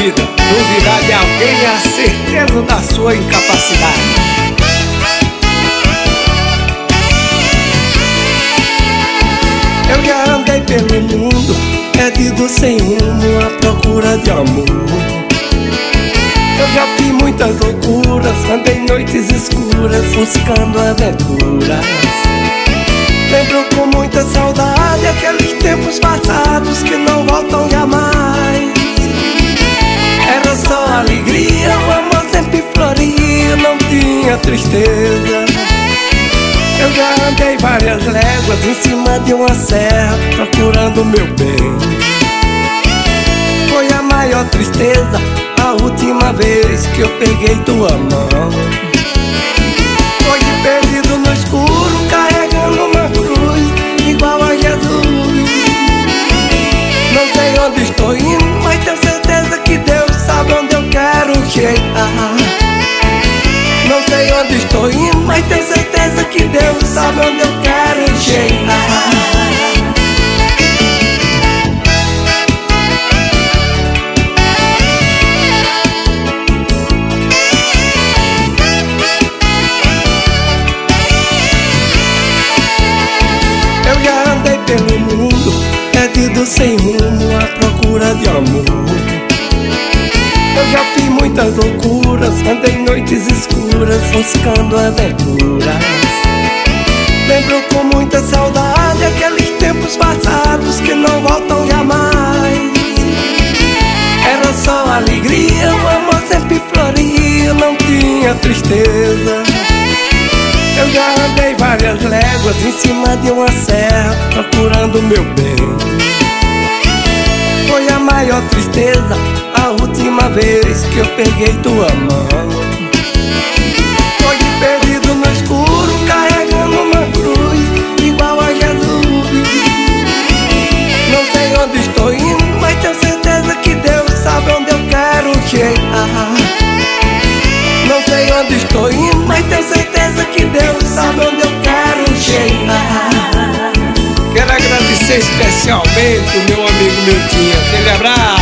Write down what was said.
vida. Duvidar de alguém é a certeza da sua incapacidade. Eu já andei pelo mundo, perdido sem rumo, à procura de amor. Eu já fiz muitas loucuras, andei noites escuras, buscando aventuras. Lembro com muita saudade aqueles tempos passados que não voltam jamais. Era só alegria, o amor sempre floria, não tinha tristeza. Eu já andei várias léguas em cima de uma serra, procurando meu bem. Foi a maior tristeza, a última vez que eu peguei tua mão. Foi de perdido no escuro, carregando uma cruz, igual a Jesus. Não sei onde estou indo, mas tenho certeza que Deus sabe onde eu quero chegar. Não sei onde estou indo, mas tenho certeza que Deus sabe onde eu quero chegar. Eu já andei pelo mundo, perdido sem rumo, à procura de amor. Eu já fiz muitas loucuras, andei noites escuras, buscando aventuras. Lembro com muita saudade aqueles tempos passados que não voltam jamais. Era só alegria, o amor sempre floria, não tinha tristeza. Eu já andei várias léguas em cima de uma serra, procurando meu bem. Foi a maior tristeza, a última vez que eu peguei tua mão. Foi de perdido no escuro, carregando uma cruz, igual a Jesus. Não sei onde estou indo, mas tenho certeza que Deus sabe onde eu quero chegar. Não sei onde estou indo, mas tenho certeza que Deus sabe onde eu quero chegar. Quero agradecer especialmente o meu amigo Miltinho. Aquele abraço.